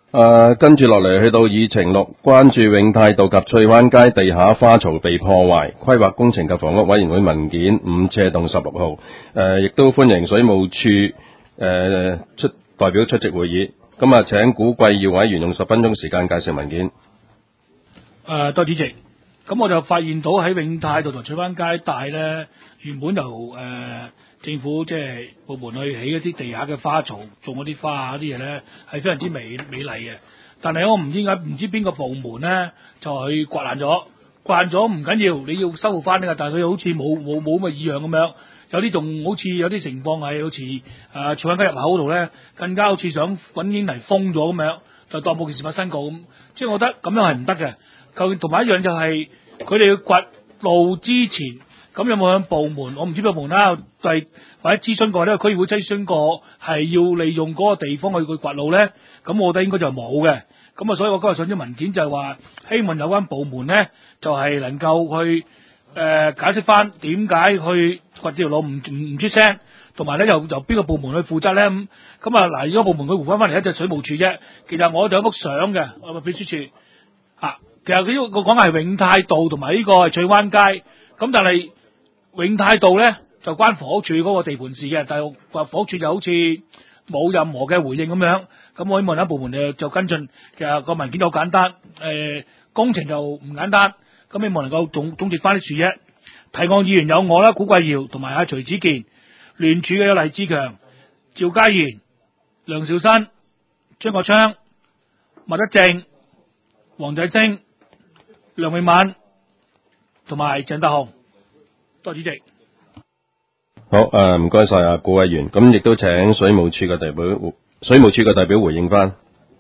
跟住落嚟去到議程6，關注永泰道及翠灣街地下花槽被破壞，規劃工程及房屋委員會文件5/16號。亦都歡迎水務處代表出席會議。咁啊，請古貴耀委員用10分鐘時間介紹文件。 多主席。咁我就發現到喺永泰道同翠灣街帶咧，原本由政府即係部門去起一啲地下嘅花槽，種嗰啲花啊啲嘢咧，係非常之美麗嘅。但係我唔知邊個部門咧就去刮爛咗唔緊要，你要修復翻呢個，但係佢好似冇咁嘅異樣咁樣，有啲仲好似有啲情況係好似翠灣街入口度咧，更加好似想揾煙泥封咗咁樣，就當冇件事發生過咁。即係我覺得咁樣係唔得嘅。同埋一樣就係佢哋要掘路之前，咁有冇向部門？我唔知邊個部門啦，或者諮詢過呢個區議會諮詢過，係要利用嗰個地方去掘路咧。咁我覺得應該就冇嘅。咁啊，所以我今日上咗文件就係話，希望有關部門咧就係能夠去解釋翻點解去掘條路唔出聲，同埋咧由邊個部門去負責咧咁。咁啊嗱，如果部門佢回翻嚟咧就水務署啫。其實我就有幅相嘅，我咪秘書處啊。其實佢個講係永泰道同埋呢個係翠灣街，咁但係永泰道咧就關房屋署嗰個地盤事嘅，但係房屋署就好似冇任何嘅回應咁樣。咁我希望有部門就跟進。其實個文件就好簡單，工程就唔簡單。咁希望能夠總結翻啲事啫。提案議員有我啦，古貴耀同埋阿徐子健，聯署嘅有黎志強、趙家賢、梁兆新、張國昌、麥德正、黃仔晶、梁永敏同埋鄭德雄。多謝主席。 好，唔該晒啊，古委員。咁亦都請水務署嘅代表回應翻。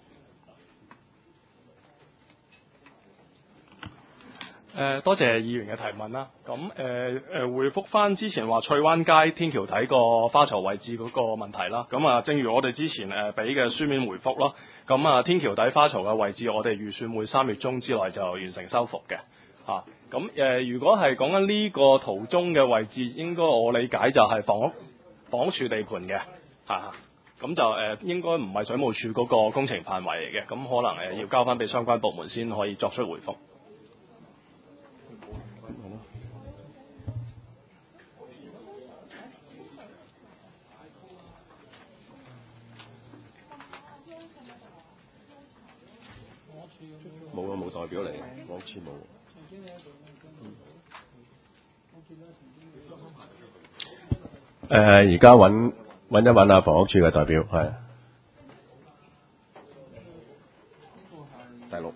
多謝議員嘅提問啦。咁回覆翻之前話翠灣街天橋底個花槽位置嗰個問題啦。咁啊，正如我哋之前俾嘅書面回覆咯。咁啊，天橋底花槽嘅位置，我哋預算會3月中之內就完成修復嘅。咁如果係講緊呢個圖中嘅位置，應該我理解就係房屋署地盤嘅。咁就應該唔係水務署嗰個工程範圍嚟嘅。咁可能要交翻俾相關部門先可以作出回覆。 冇代表嚟，我好似冇。而家揾一揾啊，房屋署嘅代表係第六。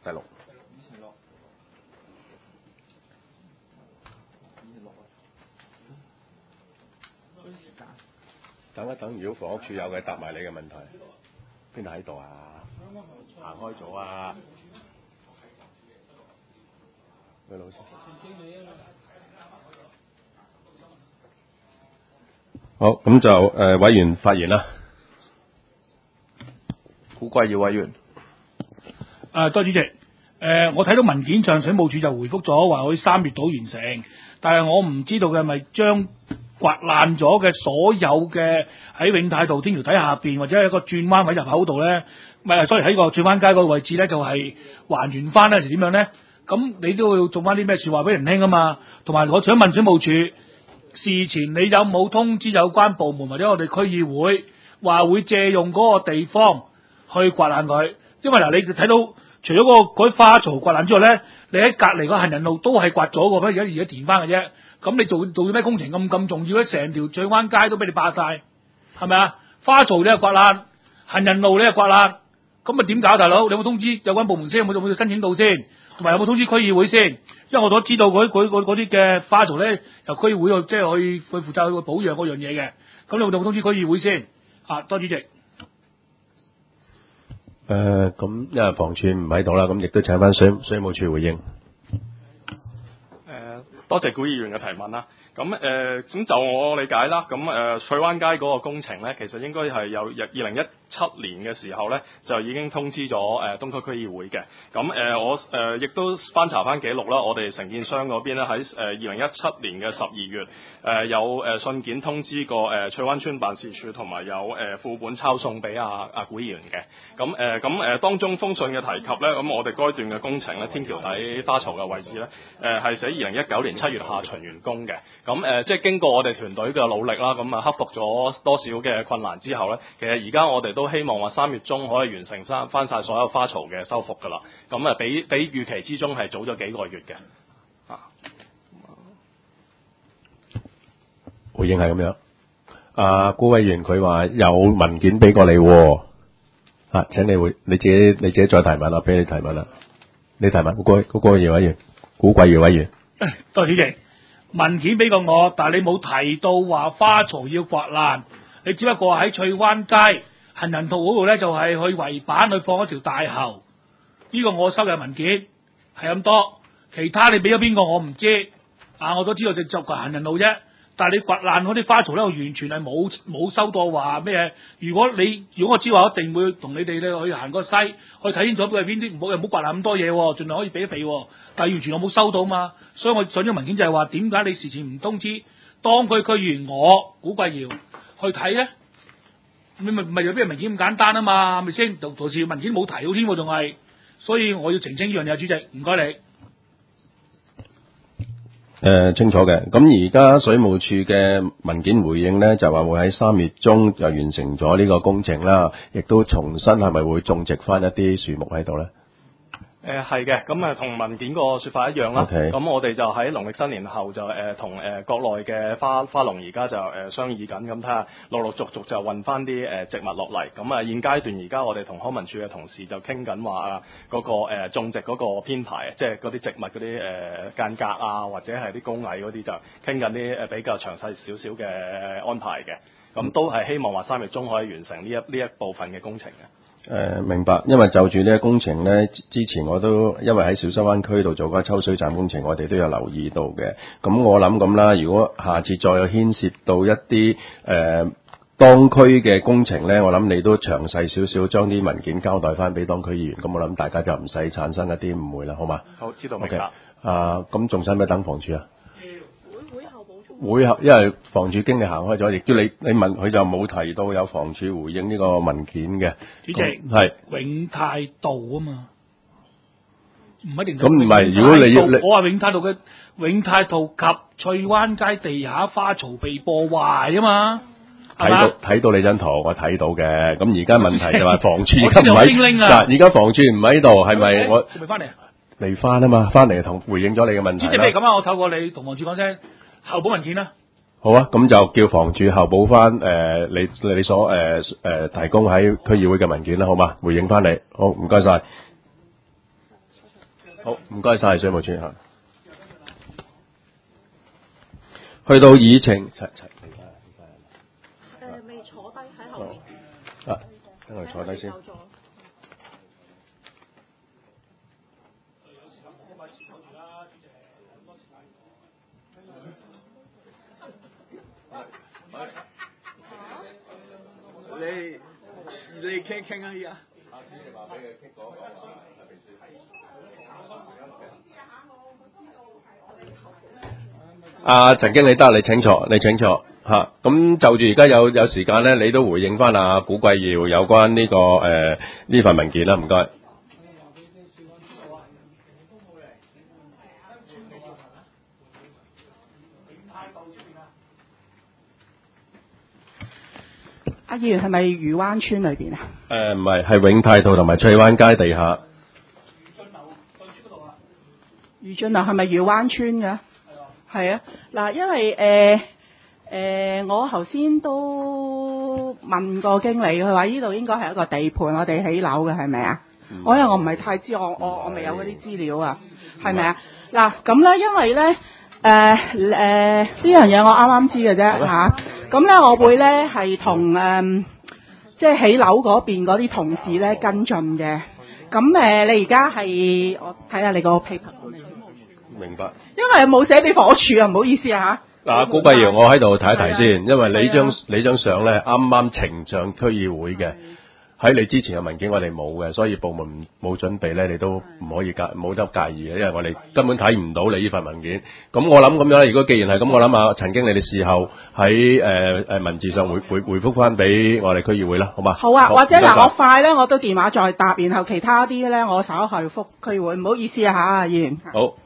等一等，如果房屋署有嘅答埋你嘅問題，邊度喺度啊？行開咗啊！喂，老師。好，咁就委員發言啦。 古貴耀委員。 多謝主席。我睇到文件上水務署就回覆咗話可以3月度完成，但係我唔知道嘅係咪將刮爛咗嘅所有嘅喺永泰道天橋底下邊或者係一個轉彎位入口度咧，喺個翠灣街嗰個位置咧就係還原翻咧，係點樣咧？咁你都要做翻啲咩說話俾人聽啊嘛？同埋我想問水務署，事前你有冇通知有關部門或者我哋區議會話會借用嗰個地方去刮爛佢？因為嗱，你睇到除咗嗰啲花槽刮爛之外咧，你喺隔離個行人路都係刮咗嘅，而家填翻嘅啫。咁你做咩工程咁重要咧？成條翠灣街都俾你霸晒，係咪啊？花槽你又刮爛，行人路你又刮爛，咁啊點搞，大佬？你有冇通知有關部門先？有冇申請到先？同埋有冇通知區議會先？因為我所知道嗰啲嘅花槽咧，由區議會即係去負責去保養嗰樣嘢嘅。咁你有冇通知區議會先？多主席。 咁因為房署唔喺度啦，咁亦都請翻水務署回應。 多謝古議員嘅提問啦。咁就我理解啦，咁翠灣街嗰個工程咧，其實應該係有2017 年嘅時候咧，就已經通知咗東區區議會嘅。咁我亦都翻查翻記錄啦，我哋承建商嗰邊咧喺2017年嘅12月有信件通知過翠灣村辦事處，同埋有副本抄送俾阿古議員嘅。咁當中封信嘅提及咧，咁我哋該段嘅工程咧，天橋底花槽嘅位置咧，係寫2019年7月下旬完工嘅。咁即係經過我哋團隊嘅努力啦，咁克服咗多少嘅困難之後咧，其實而家我哋都希望話3月中可以完成翻晒所有花槽嘅修復㗎啦。咁比預期之中係早咗幾個月嘅。 回應係咁樣。顧委員佢話有文件俾過你喎。請你自己再提問啦，俾你提問啦。你提問嗰個葉委員，古貴葉委員。 多謝主席。文件俾過我，但係你冇提到話花槽要刮爛，你只不過喺翠灣街行人道嗰度咧，就係去圍板去放一條大喉。呢個我收嘅文件係咁多，其他你俾咗邊個我唔知。我都知道就行人路啫。但係你刮爛嗰啲花槽咧，我完全係冇收到話咩。如果我知話，我一定會同你哋咧去行個西，去睇清楚佢係邊啲，又唔好刮爛咁多嘢，盡量可以避一避。但係完全我冇收到嘛，所以我上咗文件就係話，點解你事前唔通知當區區議員我古貴堯去睇咧？你咪有邊個文件咁簡單啊嘛，係咪先？同時文件冇提到添，仲係，所以我要澄清呢樣嘢，主席，唔該你。 清楚嘅。咁而家水務署嘅文件回應呢，就話會喺3月中就完成咗呢個工程啦，亦都重新係咪會種植翻一啲樹木喺度呢？ 係嘅，咁同文件個說法一樣啦。咁 Okay. 我哋就喺農曆新年後就同國內嘅花農而家就商議緊，咁睇下陸續就運翻啲植物落嚟。咁現階段而家我哋同康文署嘅同事就傾緊話嗰個種植嗰個編排，即係嗰啲植物嗰啲間隔啊，或者係啲高矮嗰啲就傾緊啲比較詳細少少嘅安排嘅。咁都係希望話3月中可以完成呢一部分嘅工程嘅。 明白，因為就住呢個工程呢，之前我都因為喺小西灣區度做過抽水站工程，我哋都有留意到嘅。咁我諗咁啦，如果下次再有牽涉到一啲當區嘅工程呢，我諗你都詳細少少將啲文件交代翻俾當區議員，咁我諗大家就唔使產生一啲誤會啦，好嘛？ 好，知道明白。 咁仲使唔使等房署啊？會後，因為房署經理行開咗，亦都你問佢就冇提到有房署回應呢個文件嘅。 主席係永泰道啊嘛，唔一定。 咁唔係，如果你我話永泰道嘅永泰道及翠灣街地下花槽被破壞啊嘛。 睇到你張圖，我睇到嘅。咁而家問題就係房署而家唔喺嗱，而家房署唔喺度，係咪我未翻嚟？ 未翻啊嘛，翻嚟同回應咗你嘅問題。 主席，不如咁啊，我透過你同房署講聲。後補文件啦， 好啊，咁就叫房署後補翻你所提供喺區議會嘅文件啦，好嘛？回應翻你，好，唔該晒。好，唔該晒水務署嚇。去到議程， 未坐低喺後面。 等我坐低先。 你傾啊，而家。 陳經理得，你請坐嚇。咁就住而家有時間咧，你都回應翻古貴堯有關呢個呢份文件啦，唔該。 阿議員係咪漁灣村裏邊啊？ 唔係，係永泰道同埋翠灣街地下。 漁進樓係咪漁灣村嘅？係啊，嗱，因為我頭先都問過經理，佢話呢度應該係一個地盤，我哋起樓嘅係咪啊？因為我唔係太知，我未有嗰啲資料啊，係咪啊？嗱，咁咧，因為咧呢樣嘢我啱啱知嘅啫嚇。咁咧，我會咧係同即係起樓嗰邊嗰啲同事咧跟進嘅。咁你而家係我睇下你個 paper。 明白。 因為冇寫俾房屋署啊，唔好意思啊嚇。 嗱，古貴堯，我喺度提一提先，因為你張相咧啱啱呈上區議會嘅。 喺你之前嘅文件我哋冇嘅，所以部門冇準備咧，你都唔可以冇得介意嘅，因為我哋根本睇唔到你呢份文件。咁我諗咁樣，如果既然係咁，我諗啊陳經理你事後喺文字上回覆翻俾我哋區議會啦，好嘛？ 好啊，或者嗱， 唔該晒我快咧，我都電話再答，然後其他啲咧，我稍後回覆區議會。唔好意思啊嚇，議員。 好。